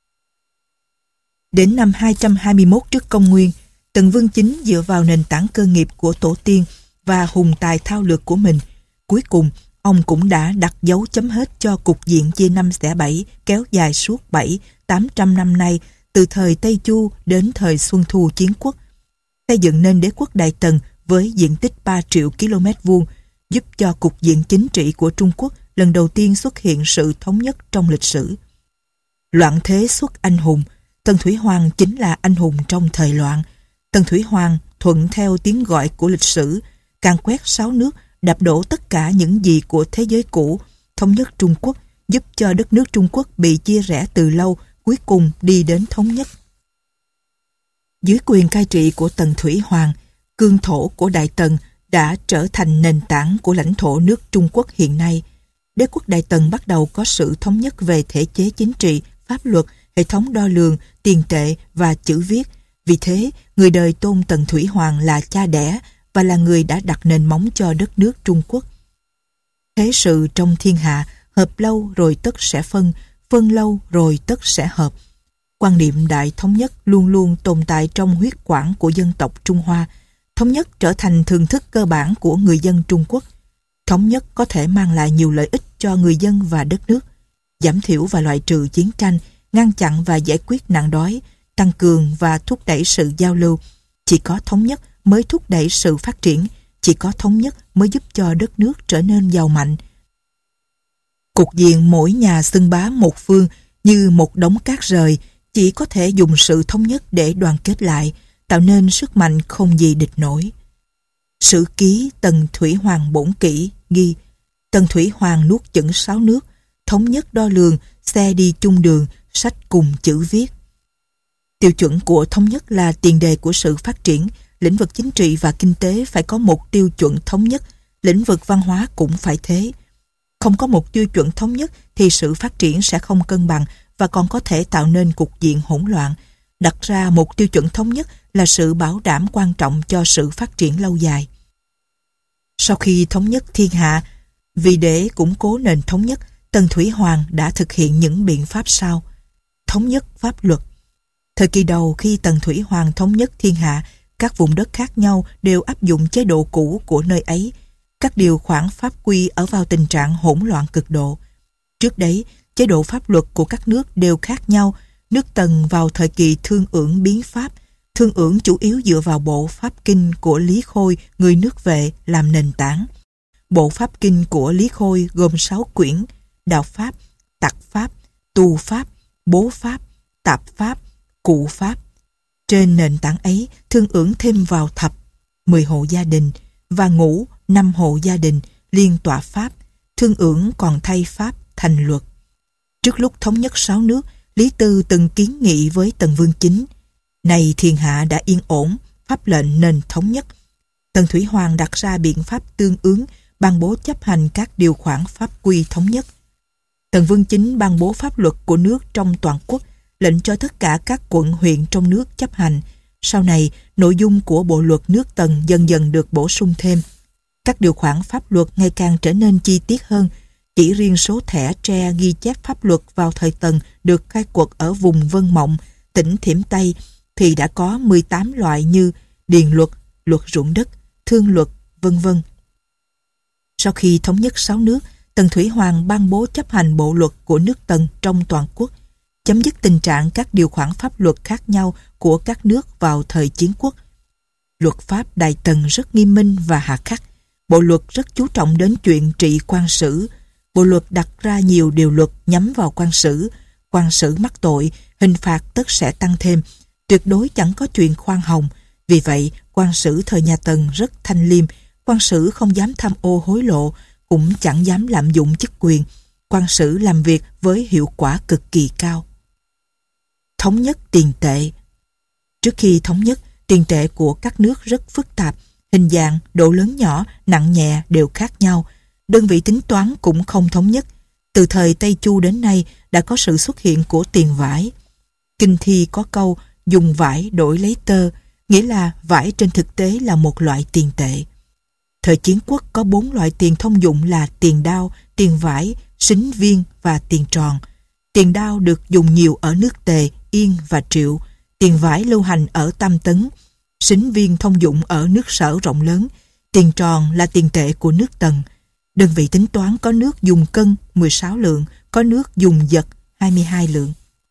Đến năm hai trăm hai mươi mốt trước công nguyên, Tần Vương Chính dựa vào nền tảng cơ nghiệp của tổ tiên và hùng tài thao lược của mình, cuối cùng ông cũng đã đặt dấu chấm hết cho cục diện chia năm xẻ bảy kéo dài suốt bảy, tám trăm năm nay, từ thời Tây Chu đến thời Xuân Thu Chiến Quốc, xây dựng nên đế quốc Đại Tần với diện tích ba triệu ki lô mét vuông, giúp cho cục diện chính trị của Trung Quốc lần đầu tiên xuất hiện sự thống nhất trong lịch sử. Loạn thế xuất anh hùng, Tần Thủy Hoàng chính là anh hùng trong thời loạn. Tần Thủy Hoàng thuận theo tiếng gọi của lịch sử, càn quét sáu nước, đạp đổ tất cả những gì của thế giới cũ, thống nhất Trung Quốc, giúp cho đất nước Trung Quốc bị chia rẽ từ lâu, cuối cùng đi đến thống nhất. Dưới quyền cai trị của Tần Thủy Hoàng, cương thổ của Đại Tần đã trở thành nền tảng của lãnh thổ nước Trung Quốc hiện nay. Đế quốc Đại Tần bắt đầu có sự thống nhất về thể chế chính trị, pháp luật, hệ thống đo lường, tiền tệ và chữ viết. Vì thế, người đời tôn Tần Thủy Hoàng là cha đẻ và là người đã đặt nền móng cho đất nước Trung Quốc. Thế sự trong thiên hạ, hợp lâu rồi tất sẽ phân, phân lâu rồi tất sẽ hợp. Quan niệm đại thống nhất luôn luôn tồn tại trong huyết quản của dân tộc Trung Hoa. Thống nhất trở thành thường thức cơ bản của người dân Trung Quốc. Thống nhất có thể mang lại nhiều lợi ích cho người dân và đất nước, giảm thiểu và loại trừ chiến tranh, ngăn chặn và giải quyết nạn đói, tăng cường và thúc đẩy sự giao lưu. Chỉ có thống nhất mới thúc đẩy sự phát triển, chỉ có thống nhất mới giúp cho đất nước trở nên giàu mạnh. Cục diện mỗi nhà xưng bá một phương như một đống cát rời, chỉ có thể dùng sự thống nhất để đoàn kết lại, tạo nên sức mạnh không gì địch nổi. Sử ký Tần Thủy Hoàng Bổn Kỷ ghi: Tần Thủy Hoàng nuốt chửng sáu nước, thống nhất đo lường, xe đi chung đường, sách cùng chữ viết. Tiêu chuẩn của thống nhất là tiền đề của sự phát triển. Lĩnh vực chính trị và kinh tế phải có một tiêu chuẩn thống nhất, lĩnh vực văn hóa cũng phải thế. Không có một tiêu chuẩn thống nhất thì sự phát triển sẽ không cân bằng và còn có thể tạo nên cục diện hỗn loạn. Đặt ra một tiêu chuẩn thống nhất là sự bảo đảm quan trọng cho sự phát triển lâu dài. Sau khi thống nhất thiên hạ, vì để củng cố nền thống nhất, Tần Thủy Hoàng đã thực hiện những biện pháp sau. Thống nhất pháp luật. Thời kỳ đầu khi Tần Thủy Hoàng thống nhất thiên hạ, các vùng đất khác nhau đều áp dụng chế độ cũ của nơi ấy. Các điều khoản pháp quy ở vào tình trạng hỗn loạn cực độ. Trước đấy, chế độ pháp luật của các nước đều khác nhau. Nước Tần vào thời kỳ thương ưởng biến pháp, thương ưởng chủ yếu dựa vào bộ pháp kinh của Lý Khôi, người nước Vệ, làm nền tảng. Bộ pháp kinh của Lý Khôi gồm sáu quyển: đạo pháp, tặc pháp, tu pháp, bố pháp, tạp pháp, cụ pháp. Trên nền tảng ấy, thương ưởng thêm vào thập, mười hộ gia đình, và ngũ, năm hộ gia đình, liên tọa pháp. Thương ưởng còn thay pháp thành luật. Trước lúc thống nhất sáu nước, Lý Tư từng kiến nghị với Tần Vương Chính: này thiên hạ đã yên ổn, pháp lệnh nên thống nhất. Tần Thủy Hoàng đặt ra biện pháp tương ứng, ban bố chấp hành các điều khoản pháp quy thống nhất. Tần Vương Chính ban bố pháp luật của nước trong toàn quốc, lệnh cho tất cả các quận huyện trong nước chấp hành. Sau này, nội dung của bộ luật nước Tần dần dần được bổ sung thêm. Các điều khoản pháp luật ngày càng trở nên chi tiết hơn. Chỉ riêng số thẻ tre ghi chép pháp luật vào thời Tần được khai quật ở vùng Vân Mộng, tỉnh Thiểm Tây, thì đã có mười tám loại như điền luật, luật ruộng đất, thương luật, vân vân. Sau khi thống nhất sáu nước, Tần Thủy Hoàng ban bố chấp hành bộ luật của nước Tần trong toàn quốc, chấm dứt tình trạng các điều khoản pháp luật khác nhau của các nước vào thời chiến quốc. Luật pháp Đại Tần rất nghiêm minh và hà khắc. Bộ luật rất chú trọng đến chuyện trị quan sử. Bộ luật đặt ra nhiều điều luật nhắm vào quan sử. Quan sử mắc tội, hình phạt tất sẽ tăng thêm. Tuyệt đối chẳng có chuyện khoan hồng. Vì vậy, quan sử thời nhà Tần rất thanh liêm. Quan sử không dám tham ô hối lộ, cũng chẳng dám lạm dụng chức quyền. Quan sử làm việc với hiệu quả cực kỳ cao. Thống nhất tiền tệ. Trước khi thống nhất, tiền tệ của các nước rất phức tạp. Hình dạng, độ lớn nhỏ, nặng nhẹ đều khác nhau. Đơn vị tính toán cũng không thống nhất. Từ thời Tây Chu đến nay đã có sự xuất hiện của tiền vải. Kinh thi có câu dùng vải đổi lấy tơ, nghĩa là vải trên thực tế là một loại tiền tệ. Thời chiến quốc có bốn loại tiền thông dụng là tiền đao, tiền vải, sính viên và tiền tròn. Tiền đao được dùng nhiều ở nước Tề, Yên và Triệu. Tiền vải lưu hành ở Tam Tấn. Sính viên thông dụng ở nước Sở rộng lớn. Tiền tròn là tiền tệ của nước Tần. Đơn vị tính toán có nước dùng cân mười sáu lượng, có nước dùng giật hai mươi hai lượng.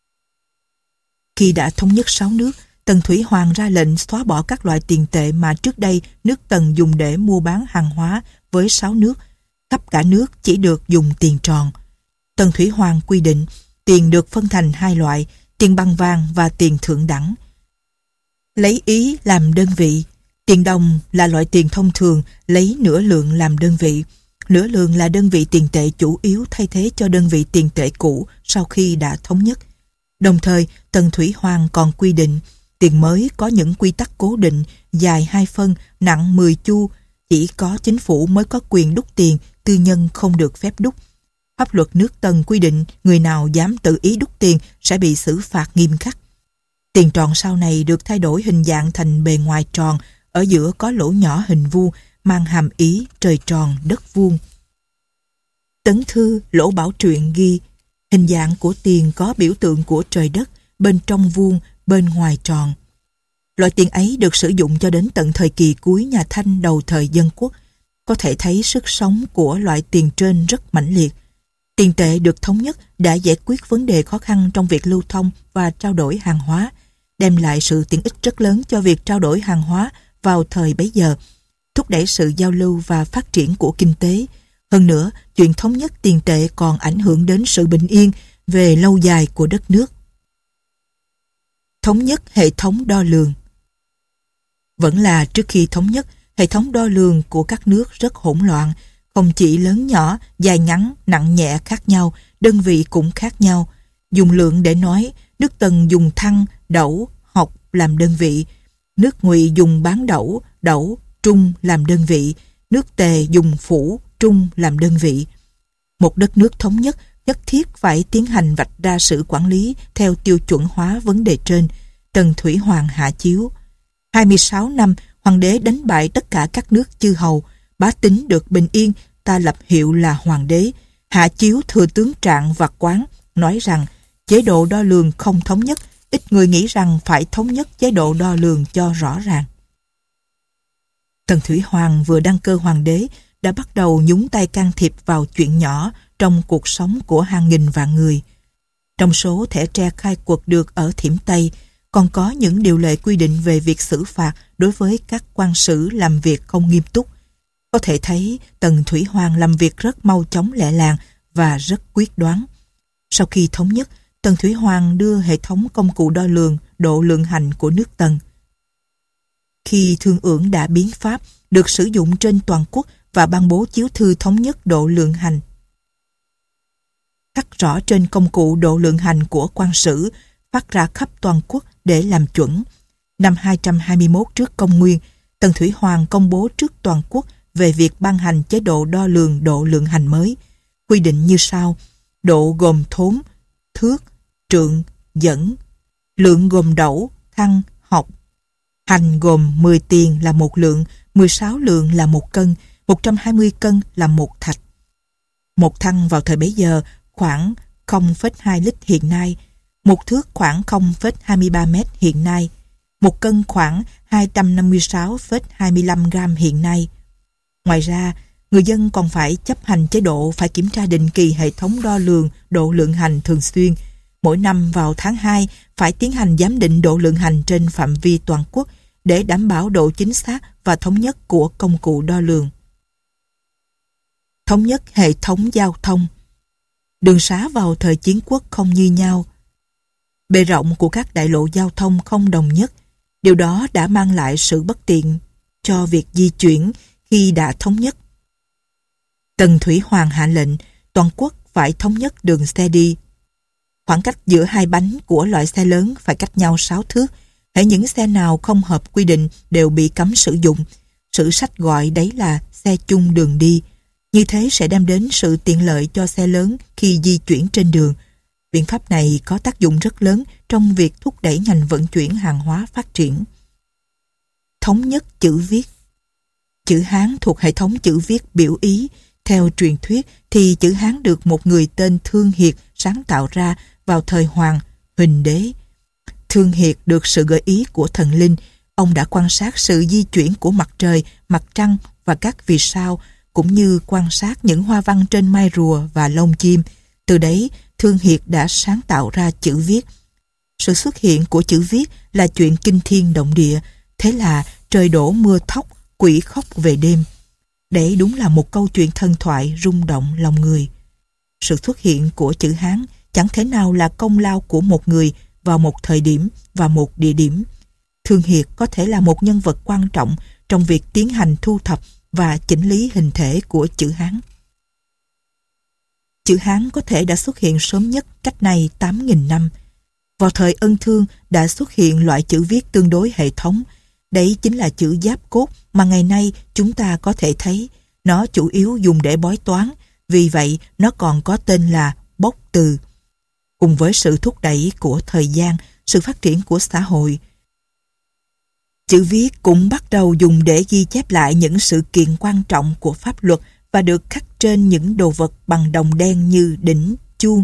Khi đã thống nhất sáu nước, Tần Thủy Hoàng ra lệnh xóa bỏ các loại tiền tệ mà trước đây nước Tần dùng để mua bán hàng hóa với sáu nước. Khắp cả nước chỉ được dùng tiền tròn. Tần Thủy Hoàng quy định tiền được phân thành hai loại, tiền bằng vàng và tiền thượng đẳng. Lấy ý làm đơn vị. Tiền đồng là loại tiền thông thường, lấy nửa lượng làm đơn vị. Nửa lượng là đơn vị tiền tệ chủ yếu thay thế cho đơn vị tiền tệ cũ sau khi đã thống nhất. Đồng thời, Tần Thủy Hoàng còn quy định tiền mới có những quy tắc cố định, dài hai phân, nặng mười chu. Chỉ có chính phủ mới có quyền đúc tiền, tư nhân không được phép đúc. Pháp luật nước Tần quy định người nào dám tự ý đúc tiền sẽ bị xử phạt nghiêm khắc. Tiền tròn sau này được thay đổi hình dạng thành bề ngoài tròn, ở giữa có lỗ nhỏ hình vuông, mang hàm ý trời tròn đất vuông. Tấn Thư Lỗ Bảo Truyện ghi hình dạng của tiền có biểu tượng của trời đất, bên trong vuông, bên ngoài tròn. Loại tiền ấy được sử dụng cho đến tận thời kỳ cuối nhà Thanh đầu thời Dân Quốc. Có thể thấy sức sống của loại tiền trên rất mãnh liệt. Tiền tệ được thống nhất đã giải quyết vấn đề khó khăn trong việc lưu thông và trao đổi hàng hóa. đem lại sự tiện ích rất lớn cho việc trao đổi hàng hóa vào thời bấy giờ, thúc đẩy sự giao lưu và phát triển của kinh tế. Hơn nữa, chuyện thống nhất tiền tệ còn ảnh hưởng đến sự bình yên về lâu dài của đất nước. Thống nhất hệ thống đo lường. Vẫn là trước khi thống nhất, hệ thống đo lường của các nước rất hỗn loạn, không chỉ lớn nhỏ, dài ngắn, nặng nhẹ khác nhau, đơn vị cũng khác nhau. Dùng lượng để nói, nước Tần dùng thăng, đẩu, học làm đơn vị, nước Ngụy dùng bán đẩu, đẩu, trung làm đơn vị, nước Tề dùng phủ, trung làm đơn vị. Một đất nước thống nhất nhất thiết phải tiến hành vạch ra sự quản lý theo tiêu chuẩn hóa vấn đề trên. Tần Thủy Hoàng hạ chiếu. hai mươi sáu năm, hoàng đế đánh bại tất cả các nước chư hầu, bá tính được bình yên, ta lập hiệu là hoàng đế. Hạ chiếu thừa tướng Trạng và Quán nói rằng chế độ đo lường không thống nhất, ít người nghĩ rằng phải thống nhất chế độ đo lường cho rõ ràng. Tần Thủy Hoàng vừa đăng cơ hoàng đế đã bắt đầu nhúng tay can thiệp vào chuyện nhỏ trong cuộc sống của hàng nghìn vạn người. Trong số thẻ tre khai quật được ở Thiểm Tây, còn có những điều lệ quy định về việc xử phạt đối với các quan sử làm việc không nghiêm túc. Có thể thấy Tần Thủy Hoàng làm việc rất mau chóng lẹ làng và rất quyết đoán. Sau khi thống nhất, Tần Thủy Hoàng đưa hệ thống công cụ đo lường độ lượng hành của nước Tần. Khi Thương Ưởng đã biến pháp, được sử dụng trên toàn quốc và ban bố chiếu thư thống nhất độ lượng hành. Khắc rõ trên công cụ độ lượng hành của quan sử, phát ra khắp toàn quốc để làm chuẩn. Năm hai trăm hai mươi mốt trước công nguyên, Tần Thủy Hoàng công bố trước toàn quốc về việc ban hành chế độ đo lường độ lượng hành mới. Quy định như sau: độ gồm thốn, thước, trượng, dẫn; lượng gồm đẩu, thăng, học; hành gồm mười tiền là một lượng, mười sáu lượng là một cân, một trăm hai mươi cân là một thạch. Một thăng vào thời bấy giờ khoảng không phẩy hai lít hiện nay, một thước khoảng không phẩy hai mươi ba mét hiện nay, một cân khoảng hai trăm năm mươi sáu phẩy hai mươi lăm gram hiện nay. Ngoài ra, người dân còn phải chấp hành chế độ phải kiểm tra định kỳ hệ thống đo lường độ lượng hành thường xuyên. Mỗi năm vào tháng hai phải tiến hành giám định độ lượng hành trên phạm vi toàn quốc để đảm bảo độ chính xác và thống nhất của công cụ đo lường. Thống nhất hệ thống giao thông. Đường xá vào thời chiến quốc không như nhau. Bề rộng của các đại lộ giao thông không đồng nhất. Điều đó đã mang lại sự bất tiện cho việc di chuyển khi đã thống nhất. Tần Thủy Hoàng hạ lệnh toàn quốc phải thống nhất đường xe đi. Khoảng cách giữa hai bánh của loại xe lớn phải cách nhau sáu thước. Hễ những xe nào không hợp quy định đều bị cấm sử dụng. Sử sách gọi đấy là xe chung đường đi. Như thế sẽ đem đến sự tiện lợi cho xe lớn khi di chuyển trên đường. Biện pháp này có tác dụng rất lớn trong việc thúc đẩy ngành vận chuyển hàng hóa phát triển. Thống nhất chữ viết. Chữ Hán thuộc hệ thống chữ viết biểu ý. Theo truyền thuyết thì chữ Hán được một người tên Thương Hiệt sáng tạo ra vào thời Hoàng, Huỳnh Đế. Thương Hiệt được sự gợi ý của thần linh. Ông đã quan sát sự di chuyển của mặt trời, mặt trăng và các vì sao, cũng như quan sát những hoa văn trên mai rùa và lông chim. Từ đấy, Thương Hiệt đã sáng tạo ra chữ viết. Sự xuất hiện của chữ viết là chuyện kinh thiên động địa. Thế là trời đổ mưa thóc, quỷ khóc về đêm. Đấy đúng là một câu chuyện thần thoại rung động lòng người. Sự xuất hiện của chữ Hán chẳng thể nào là công lao của một người vào một thời điểm và một địa điểm. Thương Hiệt có thể là một nhân vật quan trọng trong việc tiến hành thu thập và chỉnh lý hình thể của chữ Hán. Chữ Hán có thể đã xuất hiện sớm nhất cách nay tám nghìn năm. Vào thời Ân Thương đã xuất hiện loại chữ viết tương đối hệ thống. Đấy chính là chữ giáp cốt mà ngày nay chúng ta có thể thấy. Nó chủ yếu dùng để bói toán, vì vậy nó còn có tên là bốc từ. Cùng với sự thúc đẩy của thời gian, sự phát triển của xã hội, chữ viết cũng bắt đầu dùng để ghi chép lại những sự kiện quan trọng của pháp luật và được khắc trên những đồ vật bằng đồng đen như đỉnh, chuông,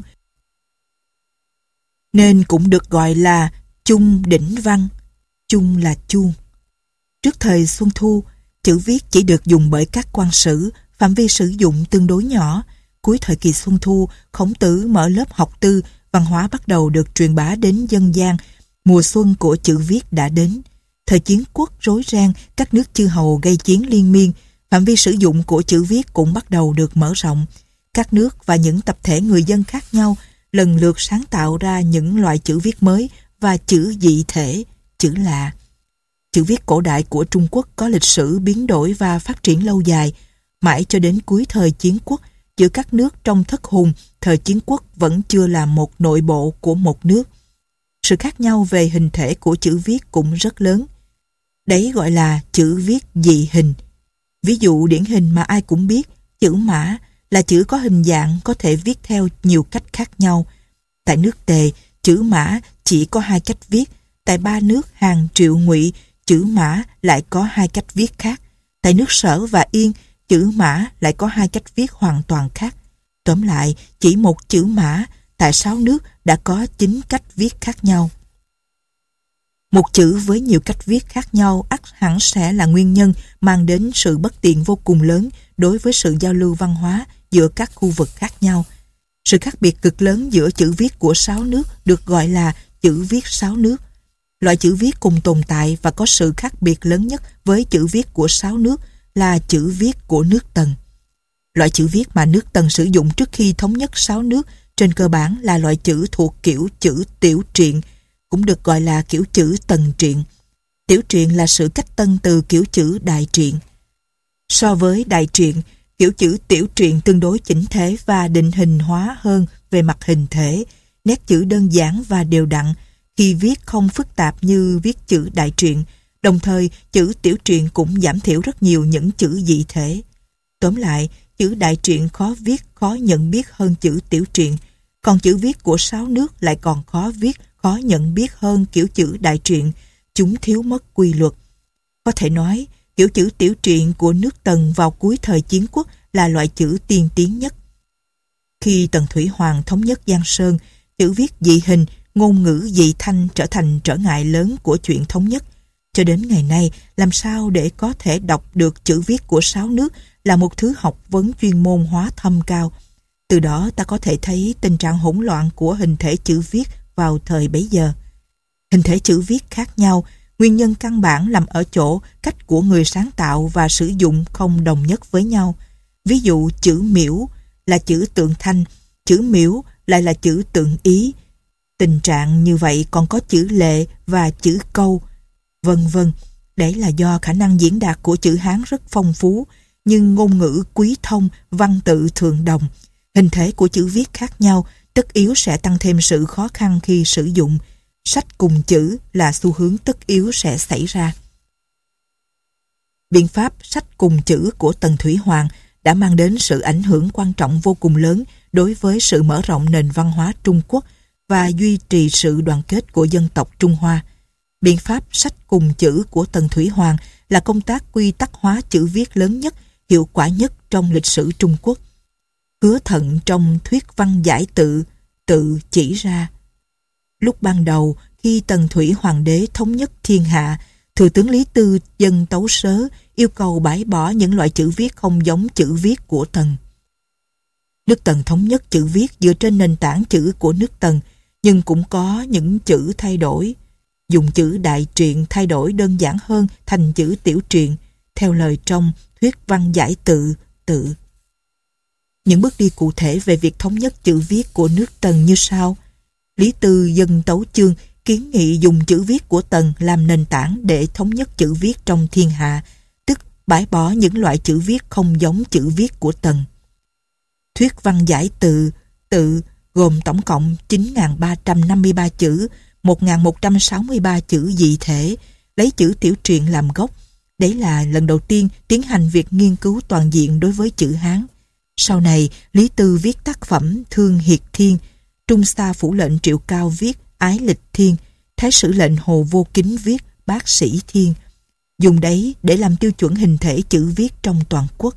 nên cũng được gọi là chung đỉnh văn. Chung là chuông. Trước thời Xuân Thu, chữ viết chỉ được dùng bởi các quan sử, phạm vi sử dụng tương đối nhỏ. Cuối thời kỳ Xuân Thu, Khổng Tử mở lớp học tư, văn hóa bắt đầu được truyền bá đến dân gian. Mùa xuân của chữ viết đã đến. Thời chiến quốc rối ren, các nước chư hầu gây chiến liên miên, phạm vi sử dụng của chữ viết cũng bắt đầu được mở rộng. Các nước và những tập thể người dân khác nhau lần lượt sáng tạo ra những loại chữ viết mới và chữ dị thể, chữ lạ. Chữ viết cổ đại của Trung Quốc có lịch sử biến đổi và phát triển lâu dài, mãi cho đến cuối thời chiến quốc. Giữa các nước trong thất hùng, thời chiến quốc vẫn chưa là một nội bộ của một nước. Sự khác nhau về hình thể của chữ viết cũng rất lớn. Đấy gọi là chữ viết dị hình. Ví dụ điển hình mà ai cũng biết, chữ mã là chữ có hình dạng có thể viết theo nhiều cách khác nhau. Tại nước Tề, chữ mã chỉ có hai cách viết. Tại ba nước Hàn, Triệu, Ngụy, chữ mã lại có hai cách viết khác. Tại nước Sở và Yên, chữ mã lại có hai cách viết hoàn toàn khác. Tóm lại, chỉ một chữ mã tại sáu nước đã có chín cách viết khác nhau. Một chữ với nhiều cách viết khác nhau ắt hẳn sẽ là nguyên nhân mang đến sự bất tiện vô cùng lớn đối với sự giao lưu văn hóa giữa các khu vực khác nhau. Sự khác biệt cực lớn giữa chữ viết của sáu nước được gọi là chữ viết sáu nước. Loại chữ viết cùng tồn tại và có sự khác biệt lớn nhất với chữ viết của sáu nước là chữ viết của nước Tần. Loại chữ viết mà nước Tần sử dụng trước khi thống nhất sáu nước trên cơ bản là loại chữ thuộc kiểu chữ tiểu truyện, cũng được gọi là kiểu chữ tần truyện. Tiểu truyện là sự cách tân từ kiểu chữ đại truyện. So với đại truyện, kiểu chữ tiểu truyện tương đối chỉnh thể và định hình hóa hơn về mặt hình thể, nét chữ đơn giản và đều đặn, khi viết không phức tạp như viết chữ đại truyện. Đồng thời, chữ tiểu truyện cũng giảm thiểu rất nhiều những chữ dị thể. Tóm lại, chữ đại truyện khó viết, khó nhận biết hơn chữ tiểu truyện, còn chữ viết của sáu nước lại còn khó viết, khó nhận biết hơn kiểu chữ đại truyện. Chúng thiếu mất quy luật. Có thể nói, kiểu chữ tiểu truyện của nước Tần vào cuối thời chiến quốc là loại chữ tiên tiến nhất. Khi Tần Thủy Hoàng thống nhất Giang Sơn, chữ viết dị hình, ngôn ngữ dị thanh trở thành trở ngại lớn của chuyện thống nhất. Cho đến ngày nay, làm sao để có thể đọc được chữ viết của sáu nước là một thứ học vấn chuyên môn hóa thâm cao. Từ đó ta có thể thấy tình trạng hỗn loạn của hình thể chữ viết vào thời bấy giờ. Hình thể chữ viết khác nhau, nguyên nhân căn bản nằm ở chỗ cách của người sáng tạo và sử dụng không đồng nhất với nhau. Ví dụ chữ miễu là chữ tượng thanh, chữ miễu lại là chữ tượng ý. Tình trạng như vậy còn có chữ lệ và chữ câu, vân vân. Đấy là do khả năng diễn đạt của chữ Hán rất phong phú, nhưng ngôn ngữ quý thông, văn tự thường đồng. Hình thể của chữ viết khác nhau, tất yếu sẽ tăng thêm sự khó khăn khi sử dụng. Sách cùng chữ là xu hướng tất yếu sẽ xảy ra. Biện pháp sách cùng chữ của Tần Thủy Hoàng đã mang đến sự ảnh hưởng quan trọng vô cùng lớn đối với sự mở rộng nền văn hóa Trung Quốc và duy trì sự đoàn kết của dân tộc Trung Hoa. Biện pháp sách cùng chữ của Tần Thủy Hoàng là công tác quy tắc hóa chữ viết lớn nhất, hiệu quả nhất trong lịch sử Trung Quốc. Hứa Thận trong Thuyết Văn Giải Tự tự chỉ ra. Lúc ban đầu, khi Tần Thủy Hoàng đế thống nhất thiên hạ, Thừa tướng Lý Tư dâng tấu sớ yêu cầu bãi bỏ những loại chữ viết không giống chữ viết của Tần. Nước Tần thống nhất chữ viết dựa trên nền tảng chữ của nước Tần, nhưng cũng có những chữ thay đổi. Dùng chữ đại truyện thay đổi đơn giản hơn thành chữ tiểu truyện, theo lời trong Thuyết Văn Giải Tự tự. Những bước đi cụ thể về việc thống nhất chữ viết của nước Tần như sau. Lý Tư dâng tấu chương kiến nghị dùng chữ viết của Tần làm nền tảng để thống nhất chữ viết trong thiên hạ, tức bãi bỏ những loại chữ viết không giống chữ viết của Tần. Thuyết Văn Giải Tự tự gồm tổng cộng chín nghìn ba trăm năm mươi ba chữ, một nghìn một trăm sáu mươi ba chữ dị thể, lấy chữ tiểu truyện làm gốc. Đấy là lần đầu tiên tiến hành việc nghiên cứu toàn diện đối với chữ Hán. Sau này, Lý Tư viết tác phẩm Thương Hiệt Thiên, Trung Sa Phủ lệnh Triệu Cao viết Ái Lịch Thiên, Thái sử lệnh Hồ Vô Kính viết Bác Sĩ Thiên, dùng đấy để làm tiêu chuẩn hình thể chữ viết trong toàn quốc.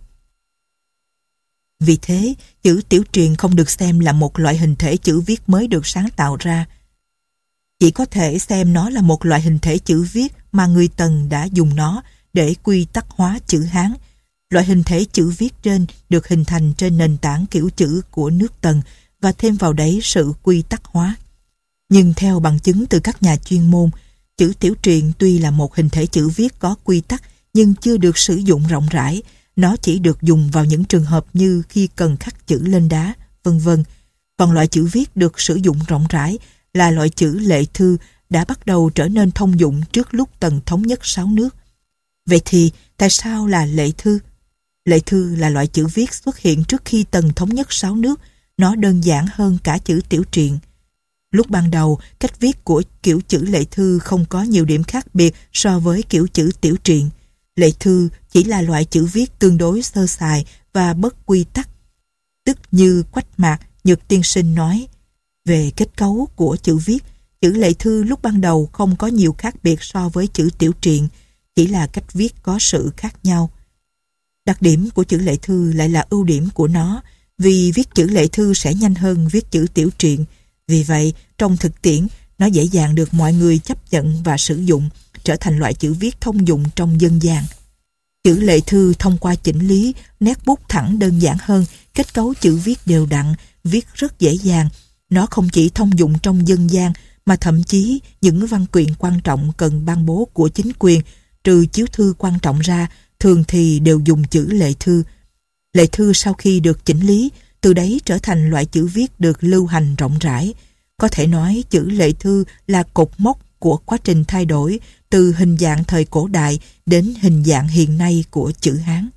Vì thế, chữ tiểu truyện không được xem là một loại hình thể chữ viết mới được sáng tạo ra. Chỉ có thể xem nó là một loại hình thể chữ viết mà người Tần đã dùng nó để quy tắc hóa chữ Hán. Loại hình thể chữ viết trên được hình thành trên nền tảng kiểu chữ của nước Tần và thêm vào đấy sự quy tắc hóa. Nhưng theo bằng chứng từ các nhà chuyên môn, chữ tiểu truyện tuy là một hình thể chữ viết có quy tắc nhưng chưa được sử dụng rộng rãi. Nó chỉ được dùng vào những trường hợp như khi cần khắc chữ lên đá, vân vân. Còn loại chữ viết được sử dụng rộng rãi là loại chữ lệ thư đã bắt đầu trở nên thông dụng trước lúc Tần thống nhất sáu nước. Vậy thì tại sao là lệ thư? Lệ thư là loại chữ viết xuất hiện trước khi Tần thống nhất sáu nước. Nó đơn giản hơn cả chữ tiểu truyện. Lúc ban đầu, cách viết của kiểu chữ lệ thư không có nhiều điểm khác biệt so với kiểu chữ tiểu truyện. Lệ thư chỉ là loại chữ viết tương đối sơ sài và bất quy tắc. Tức như Quách Mạc, Nhược tiên sinh nói, về kết cấu của chữ viết, chữ lệ thư lúc ban đầu không có nhiều khác biệt so với chữ tiểu truyện, chỉ là cách viết có sự khác nhau. Đặc điểm của chữ lệ thư lại là ưu điểm của nó, vì viết chữ lệ thư sẽ nhanh hơn viết chữ tiểu truyện. Vì vậy, trong thực tiễn, nó dễ dàng được mọi người chấp nhận và sử dụng, trở thành loại chữ viết thông dụng trong dân gian. Chữ lệ thư thông qua chỉnh lý, nét bút thẳng đơn giản hơn, kết cấu chữ viết đều đặn, viết rất dễ dàng. Nó không chỉ thông dụng trong dân gian, mà thậm chí những văn quyện quan trọng cần ban bố của chính quyền, trừ chiếu thư quan trọng ra, thường thì đều dùng chữ lệ thư. Lệ thư sau khi được chỉnh lý, từ đấy trở thành loại chữ viết được lưu hành rộng rãi. Có thể nói chữ lệ thư là cột mốc của quá trình thay đổi từ hình dạng thời cổ đại đến hình dạng hiện nay của chữ Hán.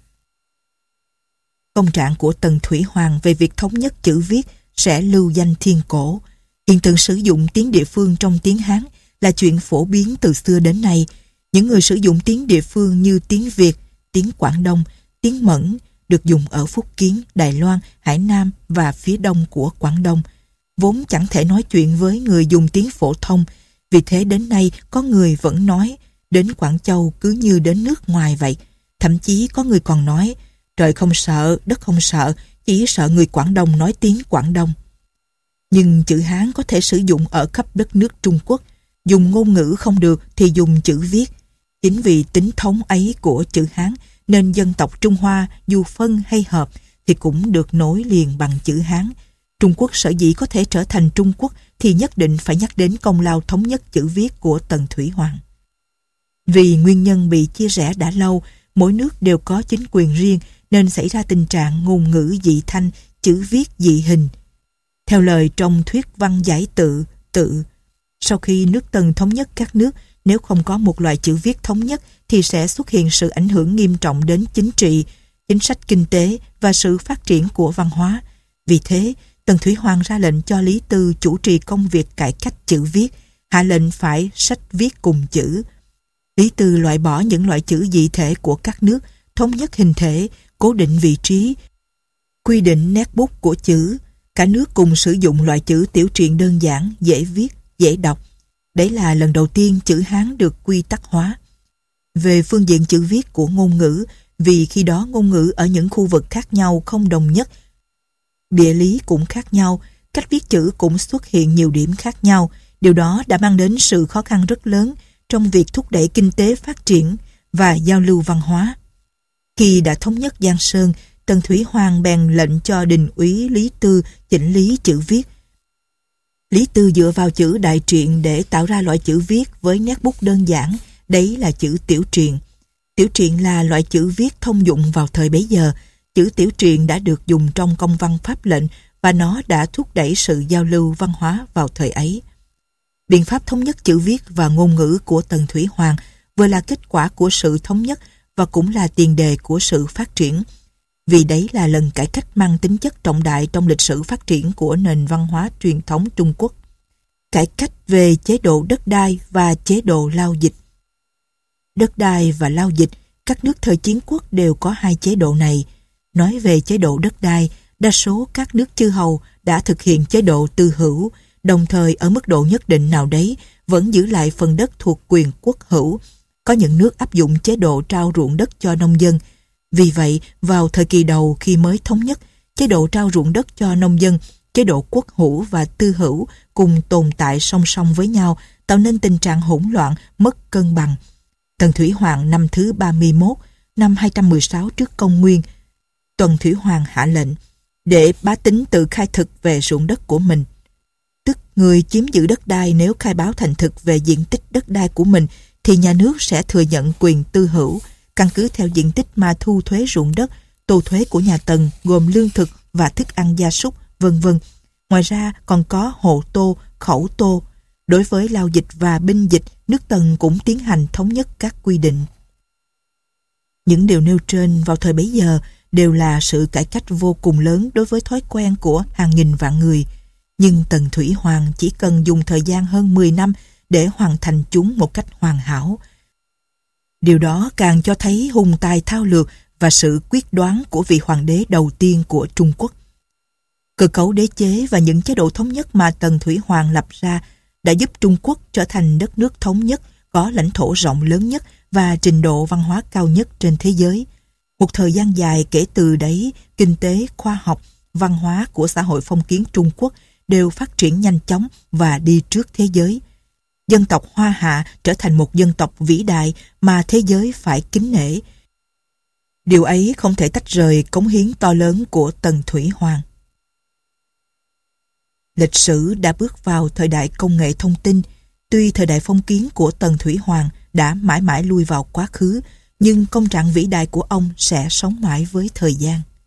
Công trạng của Tần Thủy Hoàng về việc thống nhất chữ viết sẽ lưu danh thiên cổ. Hiện tượng sử dụng tiếng địa phương trong tiếng Hán là chuyện phổ biến từ xưa đến nay. Những người sử dụng tiếng địa phương như tiếng Việt, tiếng Quảng Đông, tiếng Mẫn được dùng ở Phúc Kiến, Đài Loan, Hải Nam và phía đông của Quảng Đông, vốn chẳng thể nói chuyện với người dùng tiếng phổ thông. Vì thế đến nay có người vẫn nói đến Quảng Châu cứ như đến nước ngoài vậy. Thậm chí có người còn nói trời không sợ, đất không sợ, chỉ sợ người Quảng Đông nói tiếng Quảng Đông. Nhưng chữ Hán có thể sử dụng ở khắp đất nước Trung Quốc. Dùng ngôn ngữ không được thì dùng chữ viết. Chính vì tính thống ấy của chữ Hán nên dân tộc Trung Hoa dù phân hay hợp thì cũng được nối liền bằng chữ Hán. Trung Quốc sở dĩ có thể trở thành Trung Quốc thì nhất định phải nhắc đến công lao thống nhất chữ viết của Tần Thủy Hoàng. Vì nguyên nhân bị chia rẽ đã lâu, mỗi nước đều có chính quyền riêng nên xảy ra tình trạng ngôn ngữ dị thanh, chữ viết dị hình. Theo lời trong thuyết văn giải tự, tự, sau khi nước Tần thống nhất các nước, nếu không có một loại chữ viết thống nhất thì sẽ xuất hiện sự ảnh hưởng nghiêm trọng đến chính trị, chính sách kinh tế và sự phát triển của văn hóa. Vì thế, Tần Thủy Hoàng ra lệnh cho Lý Tư chủ trì công việc cải cách chữ viết, hạ lệnh phải sách viết cùng chữ. Lý Tư loại bỏ những loại chữ dị thể của các nước, thống nhất hình thể, cố định vị trí, quy định nét bút của chữ. Cả nước cùng sử dụng loại chữ tiểu truyện đơn giản, dễ viết, dễ đọc. Đấy là lần đầu tiên chữ Hán được quy tắc hóa. Về phương diện chữ viết của ngôn ngữ, vì khi đó ngôn ngữ ở những khu vực khác nhau không đồng nhất, địa lý cũng khác nhau, cách viết chữ cũng xuất hiện nhiều điểm khác nhau. Điều đó đã mang đến sự khó khăn rất lớn trong việc thúc đẩy kinh tế phát triển và giao lưu văn hóa. Khi đã thống nhất Giang Sơn, Tần Thủy Hoàng bèn lệnh cho đình úy Lý Tư chỉnh lý chữ viết. Lý Tư dựa vào chữ đại truyện để tạo ra loại chữ viết với nét bút đơn giản, đấy là chữ tiểu truyện. Tiểu truyện là loại chữ viết thông dụng vào thời bấy giờ. Chữ tiểu truyện đã được dùng trong công văn pháp lệnh và nó đã thúc đẩy sự giao lưu văn hóa vào thời ấy. Biện pháp thống nhất chữ viết và ngôn ngữ của Tần Thủy Hoàng vừa là kết quả của sự thống nhất và cũng là tiền đề của sự phát triển. Vì đấy là lần cải cách mang tính chất trọng đại trong lịch sử phát triển của nền văn hóa truyền thống Trung Quốc. Cải cách về chế độ đất đai và chế độ lao dịch. Đất đai và lao dịch, các nước thời chiến quốc đều có hai chế độ này. Nói về chế độ đất đai, đa số các nước chư hầu đã thực hiện chế độ tư hữu, đồng thời ở mức độ nhất định nào đấy vẫn giữ lại phần đất thuộc quyền quốc hữu. Có những nước áp dụng chế độ trao ruộng đất cho nông dân. Vì vậy, vào thời kỳ đầu khi mới thống nhất, chế độ trao ruộng đất cho nông dân, chế độ quốc hữu và tư hữu cùng tồn tại song song với nhau, tạo nên tình trạng hỗn loạn, mất cân bằng. Tần Thủy Hoàng năm thứ ba mươi mốt, năm hai trăm mười sáu trước công nguyên, Tần Thủy Hoàng hạ lệnh để bá tính tự khai thực về ruộng đất của mình. Tức Người chiếm giữ đất đai nếu khai báo thành thực về diện tích đất đai của mình thì nhà nước sẽ thừa nhận quyền tư hữu, căn cứ theo diện tích mà thu thuế ruộng đất, tô thuế của nhà Tần gồm lương thực và thức ăn gia súc, vân vân. Ngoài ra còn có hộ tô, khẩu tô. Đối với lao dịch và binh dịch, nước Tần cũng tiến hành thống nhất các quy định. Những điều nêu trên vào thời bấy giờ đều là sự cải cách vô cùng lớn đối với thói quen của hàng nghìn vạn người. Nhưng Tần Thủy Hoàng chỉ cần dùng thời gian hơn mười năm để hoàn thành chúng một cách hoàn hảo. Điều đó càng cho thấy hùng tài thao lược và sự quyết đoán của vị hoàng đế đầu tiên của Trung Quốc. Cơ cấu đế chế và những chế độ thống nhất mà Tần Thủy Hoàng lập ra đã giúp Trung Quốc trở thành đất nước thống nhất, có lãnh thổ rộng lớn nhất và trình độ văn hóa cao nhất trên thế giới. Một thời gian dài kể từ đấy, kinh tế, khoa học, văn hóa của xã hội phong kiến Trung Quốc đều phát triển nhanh chóng và đi trước thế giới. Dân tộc Hoa Hạ trở thành một dân tộc vĩ đại mà thế giới phải kính nể. Điều ấy không thể tách rời cống hiến to lớn của Tần Thủy Hoàng. Lịch sử đã bước vào thời đại công nghệ thông tin. Tuy thời đại phong kiến của Tần Thủy Hoàng đã mãi mãi lui vào quá khứ, nhưng công trạng vĩ đại của ông sẽ sống mãi với thời gian.